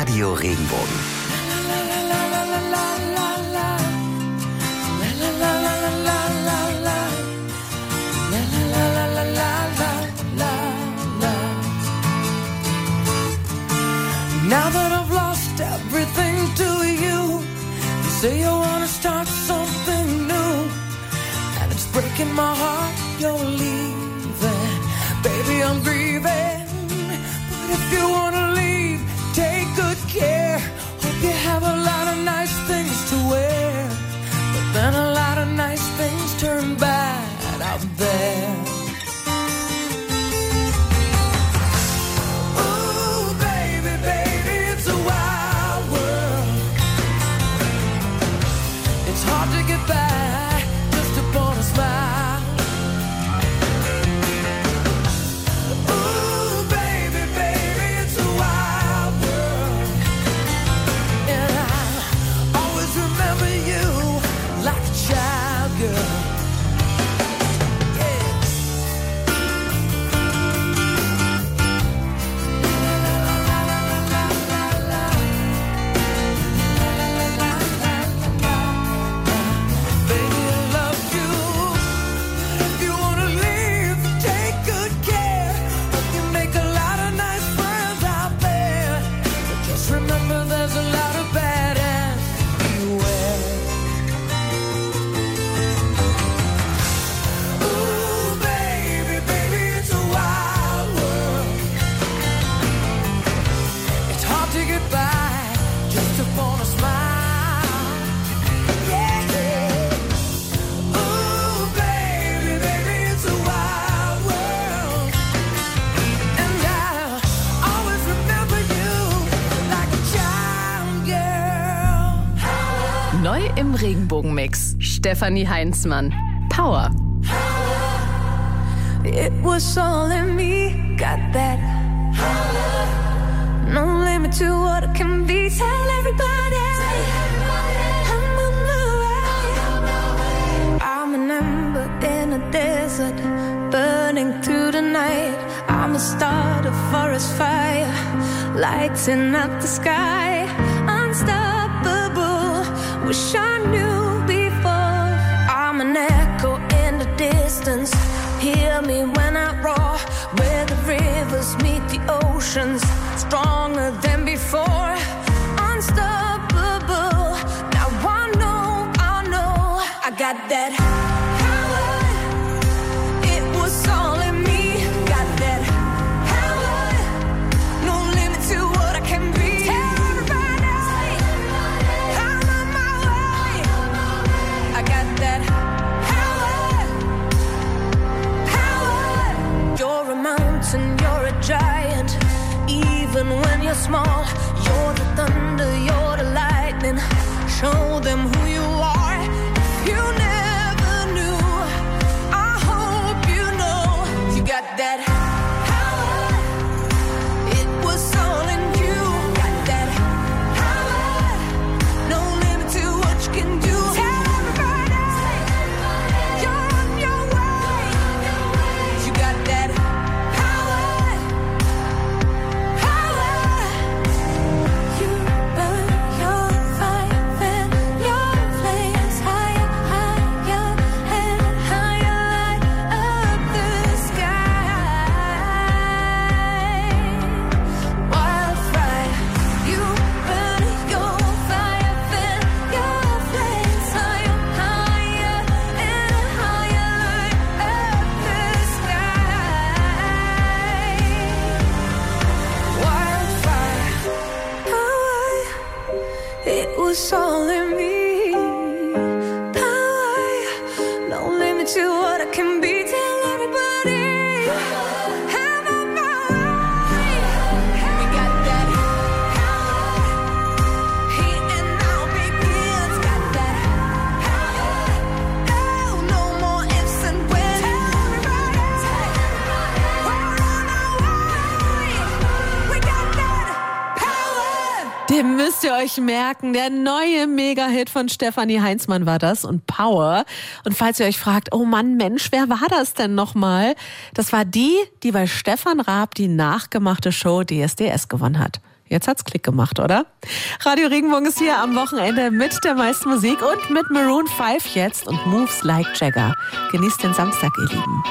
Radio Regenbogen. Now that I've lost everything to you, you say you wanna start something new, and it's breaking my heart you're leaving. Baby, I'm grieving, but if you wanna leave, take good care. Hope you have a lot of nice things to wear, but then a lot of nice things turn bad out there. Neu im Regenbogenmix. Stefanie Heinzmann. Power. It was all in me, got that. No limit to what it can be. Tell everybody, I'm on my way. I'm an ember in a desert, burning through the night. I'm a start, a forest fire, lighting up the sky. Unstoppable, wish I knew before. I'm an echo in the distance, hear me when I roar. Where the rivers meet the oceans, stronger than before. Unstoppable, now I know, I know I got that power. It was all in me, got that power. No limit to what I can be. Tell everybody, I'm on my way. I got that power, power. You're a mountain, you're a giant. Even when you're small, you're the thunder, you're the lightning. Show them who you are. If you never knew, I hope you know. You got that power. It was all in you. Got that power. No limit to what you can do. Tell everybody, you're on your way. You got that power. Power. You burn your fire and your flames higher, higher and higher, light up the sky. Wildfire, you burn your fire and your flames higher, higher and higher, light up the sky. Wildfire, power, it was all in me. Power, no limit to what I can be. Tell everybody, I'm on my way. We got that power, heat and now begins. Got that power, oh, no more ifs and buts. Tell everybody, we're on our way. We got that power. Den müsst ihr euch merken. Der neue Mega-Hit von Stefanie Heinzmann war das und Power. Und falls ihr euch fragt, oh Mann, Mensch, wer war das denn nochmal? Das war die, die bei Stefan Raab die nachgemachte Show D S D S gewonnen hat. Jetzt hat's Klick gemacht, oder? Radio Regenbogen ist hier am Wochenende mit der meisten Musik und mit Maroon fünf jetzt und Moves Like Jagger. Genießt den Samstag, ihr Lieben.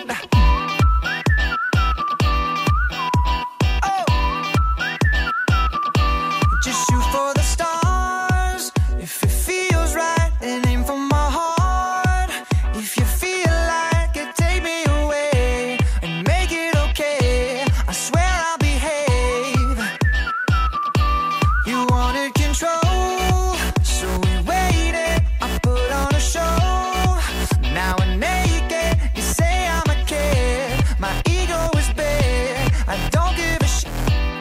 Just shoot for the stars if it feels right, and aim for my heart. If you feel like it, take me away and make it okay. I swear I'll behave. You wanted control, so we waited. I put on a show. Now we're naked. You say I'm a kid. My ego is big. I don't give a shit.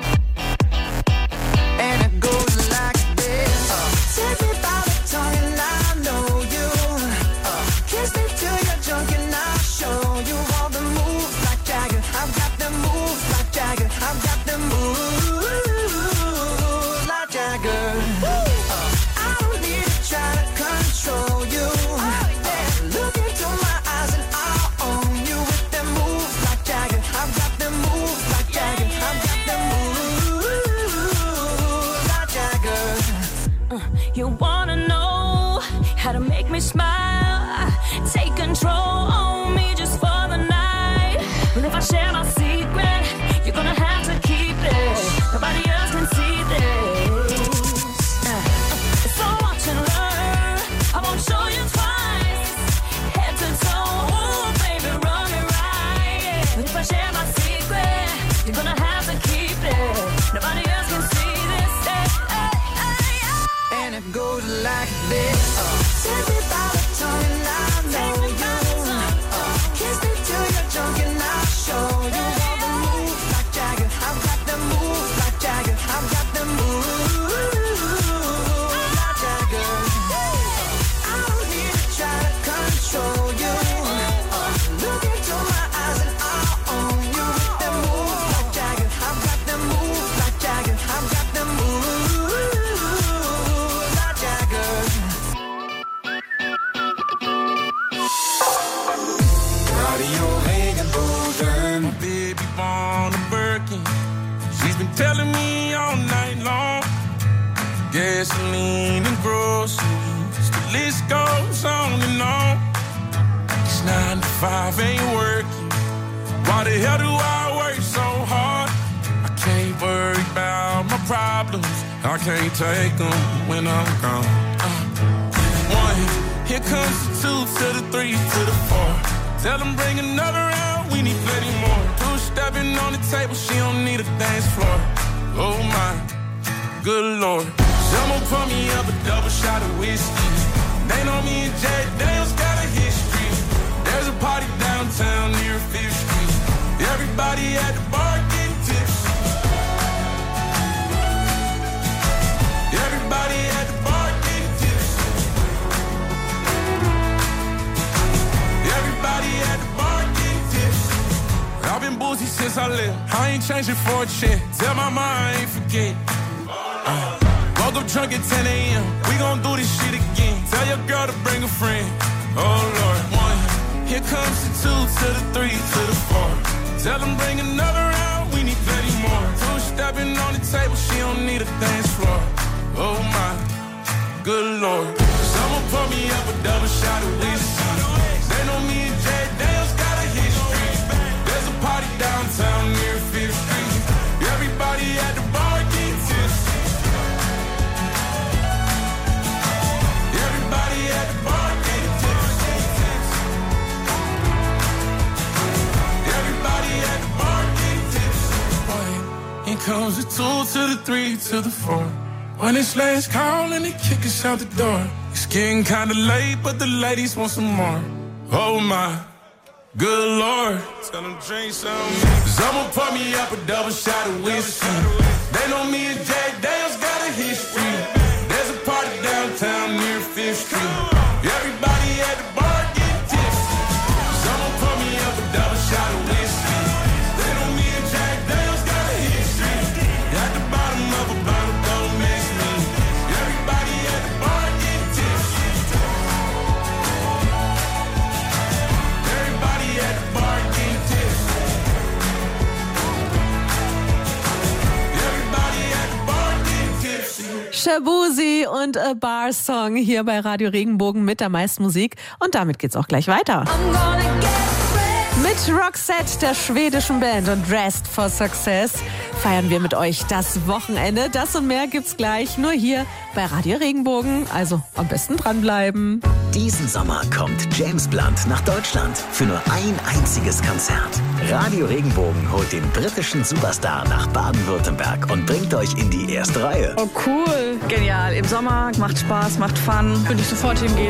And it goes like this. Uh, take me by the tongue and I know you. Uh, kiss me till you're drunk and I'll show you all the moves like Jagger. I've got them moves like Jagger. I've got them moves like Jagger. Uh, I don't need to try to control you. Uh, look into my eyes and I'll own you with them moves like Jagger. I've got them moves like Jagger. I've got them moves like Jagger. Uh, You wanna know how to make me smile? Take control on me just for the night. But if I share my secret, you're gonna have to keep it. Nobody else can see this. Uh, So watch and learn. I won't show you twice. Head to toe, ooh, baby, run it right. But if I share my secret, you're gonna have to keep it. Nobody else can see this. Hey, hey, hey, hey. And it goes like this. Uh, take me by the tongue and I know you. Uh, kiss me till you're drunk and I'll show you all the moves like Jagger. I've got them moves like Jagger. I've got them moves like Jagger. Uh, I don't need to try to control you. Uh, look into my eyes and I'll own you with them moves like Jagger. I've got them moves like Jagger. I've got them moves like Jagger. Radio Regenbogen. My baby born a Birkin. She's been telling me all night long. Gasoline and groceries. The list goes on and on. It's nine to five ain't working. Why the hell do I work so hard? I can't worry about my problems. I can't take them when I'm gone. Uh, one, here comes the two to the three to the four. Tell them bring another round, we need plenty more. Two stepping on the table, she don't need a dance floor. Oh my, good lord. Someone pour me up a double shot of whiskey. They know me and Jay Daniels got a history. There's a party downtown near Fifth Street. Everybody at the bar getting tipsy. Everybody at the bar getting tipsy. Everybody at the bar getting tipsy. I've been boozy since I left. I ain't changing for a check. Tell my mind I ain't forget. Uh, woke up drunk at ten a.m. We gon' do this shit again. Tell your girl to bring a friend. Oh Lord, one. Here comes the two to the three to the four. Tell them bring another round. We need plenty more. Two stepping on the table. She don't need a dance floor. Oh my, good lord. Someone pour me up a double shot of whiskey. They know me and Jay Daniels got a history. There's a party downtown near Fifth Street. Everybody at the bar getting tipsy. Everybody at the bar getting tipsy. Everybody at the bar getting tipsy. Boy, here comes the two to the three to the four. When it's last call and they kick us out the door. It's getting kinda late, but the ladies want some more. Oh my, good lord. Tell them drink some. Someone pour me up a double shot of whiskey. They know me and Jay Daniels got a history. There's a party downtown near Fifth Street. Everybody at the bar getting tipsy. Someone pour me up a double shot of whiskey. They know me and Jay Daniels got a history. At the bottom of a bottle, don't miss me. Everybody at the bar getting tipsy. Everybody at the bar getting tipsy. Everybody at the Shabuzi und A Bar Song hier bei Radio Regenbogen mit der meisten Musik. Und damit geht's auch gleich weiter. Mit Roxette, der schwedischen Band, und Dressed for Success feiern wir mit euch das Wochenende. Das und mehr gibt's gleich nur hier bei Radio Regenbogen. Also am besten dranbleiben. Diesen Sommer kommt James Blunt nach Deutschland für nur ein einziges Konzert. Radio Regenbogen holt den britischen Superstar nach Baden-Württemberg und bringt euch in die erste Reihe. Oh cool, genial. Im Sommer, macht Spaß, macht Fun. Würde ich sofort hingehen.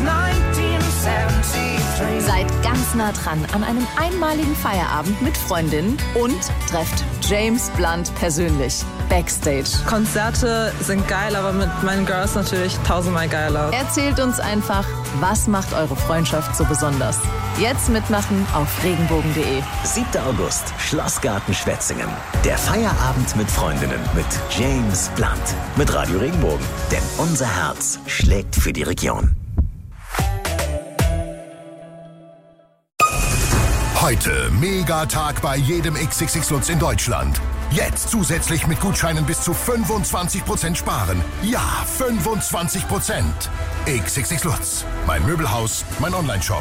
Seid ganz nah dran an einem einmaligen Feierabend mit Freundinnen und trefft James Blunt persönlich. Backstage. Konzerte sind geil, aber mit meinen Girls natürlich tausendmal geiler. Erzählt uns einfach, was macht eure Freundschaft so besonders? Jetzt mitmachen auf regenbogen punkt de. siebter August, Schlossgarten Schwetzingen. Der Feierabend mit Freundinnen mit James Blunt. Mit Radio Regenbogen. Denn unser Herz schlägt für die Region. Heute Megatag bei jedem X X X Lutz in Deutschland. Jetzt zusätzlich mit Gutscheinen bis zu fünfundzwanzig Prozent sparen. Ja, fünfundzwanzig Prozent. X X X Lutz, mein Möbelhaus, mein Onlineshop.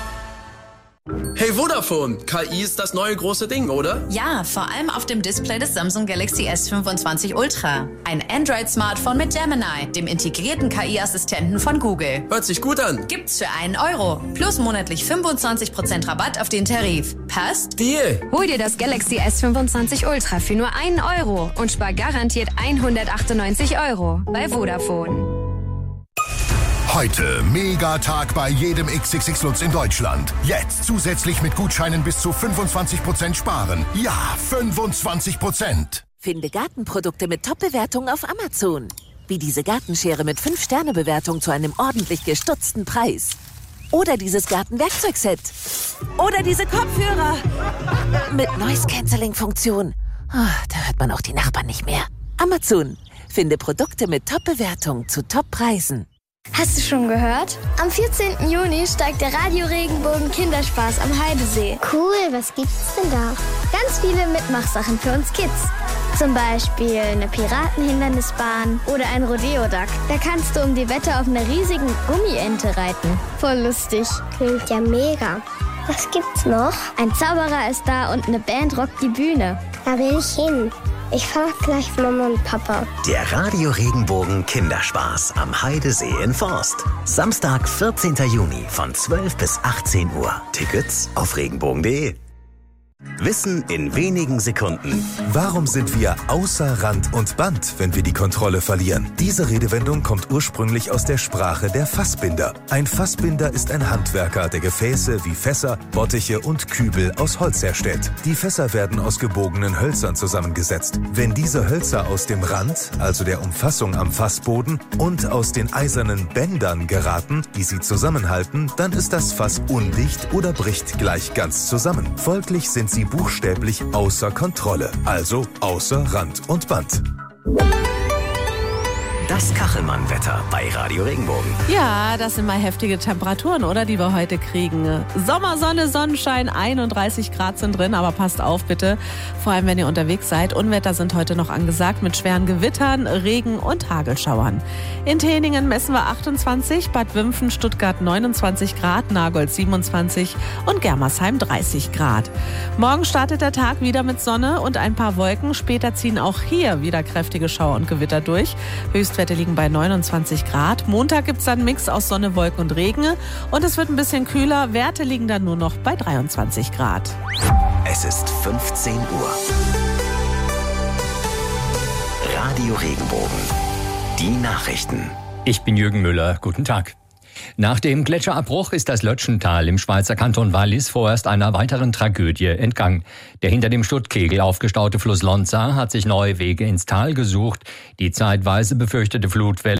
Hey Vodafone, K I ist das neue große Ding, oder? Ja, vor allem auf dem Display des Samsung Galaxy S fünfundzwanzig Ultra. Ein Android-Smartphone mit Gemini, dem integrierten K I-Assistenten von Google. Hört sich gut an. Gibt's für einen Euro. Plus monatlich fünfundzwanzig Prozent Rabatt auf den Tarif. Passt? Deal. Hol dir das Galaxy S fünfundzwanzig Ultra für nur einen Euro und spar garantiert hundertachtundneunzig Euro bei Vodafone. Heute Megatag bei jedem X X X Lutz in Deutschland. Jetzt zusätzlich mit Gutscheinen bis zu fünfundzwanzig Prozent sparen. Ja, fünfundzwanzig Prozent. Finde Gartenprodukte mit Top-Bewertungen auf Amazon. Wie diese Gartenschere mit fünf Sterne Bewertung zu einem ordentlich gestutzten Preis. Oder dieses Gartenwerkzeugset. Oder diese Kopfhörer mit Noise-Canceling-Funktion. Oh, da hört man auch die Nachbarn nicht mehr. Amazon. Finde Produkte mit Top-Bewertung zu Top-Preisen. Hast du schon gehört? Am vierzehnten Juni steigt der Radio Regenbogen Kinderspaß am Heidesee. Cool, was gibt's denn da? Ganz viele Mitmachsachen für uns Kids. Zum Beispiel eine Piratenhindernisbahn oder ein Rodeo-Duck. Da kannst du um die Wette auf einer riesigen Gummiente reiten. Voll lustig. Klingt ja mega. Was gibt's noch? Ein Zauberer ist da und eine Band rockt die Bühne. Da will ich hin. Ich frage gleich Mama und Papa. Der Radio Regenbogen Kinderspaß am Heidesee in Forst. Samstag, vierzehnten Juni von zwölf bis achtzehn Uhr. Tickets auf regenbogen punkt de. Wissen in wenigen Sekunden. Warum sind wir außer Rand und Band, wenn wir die Kontrolle verlieren? Diese Redewendung kommt ursprünglich aus der Sprache der Fassbinder. Ein Fassbinder ist ein Handwerker, der Gefäße wie Fässer, Bottiche und Kübel aus Holz herstellt. Die Fässer werden aus gebogenen Hölzern zusammengesetzt. Wenn diese Hölzer aus dem Rand, also der Umfassung am Fassboden, und aus den eisernen Bändern geraten, die sie zusammenhalten, dann ist das Fass undicht oder bricht gleich ganz zusammen. Folglich sind sie buchstäblich außer Kontrolle, also außer Rand und Band. Das Kachelmann-Wetter bei Radio Regenbogen. Ja, das sind mal heftige Temperaturen, oder, die wir heute kriegen. Sommersonne, Sonnenschein, einunddreißig Grad sind drin, aber passt auf bitte, vor allem wenn ihr unterwegs seid. Unwetter sind heute noch angesagt mit schweren Gewittern, Regen und Hagelschauern. In Teningen messen wir achtundzwanzig, Bad Wimpfen, Stuttgart neunundzwanzig Grad, Nagold siebenundzwanzig und Germersheim dreißig Grad. Morgen startet der Tag wieder mit Sonne und ein paar Wolken. Später ziehen auch hier wieder kräftige Schauer und Gewitter durch. Höchstwerte liegen bei neunundzwanzig Grad. Montag gibt es dann einen Mix aus Sonne, Wolken und Regen. Und es wird ein bisschen kühler. Werte liegen dann nur noch bei dreiundzwanzig Grad. Es ist fünfzehn Uhr. Radio Regenbogen. Die Nachrichten. Ich bin Jürgen Müller. Guten Tag. Nach dem Gletscherabbruch ist das Lötschental im Schweizer Kanton Wallis vorerst einer weiteren Tragödie entgangen. Der hinter dem Stuttkegel aufgestaute Fluss Lonza hat sich neue Wege ins Tal gesucht. Die zeitweise befürchtete Flutwelle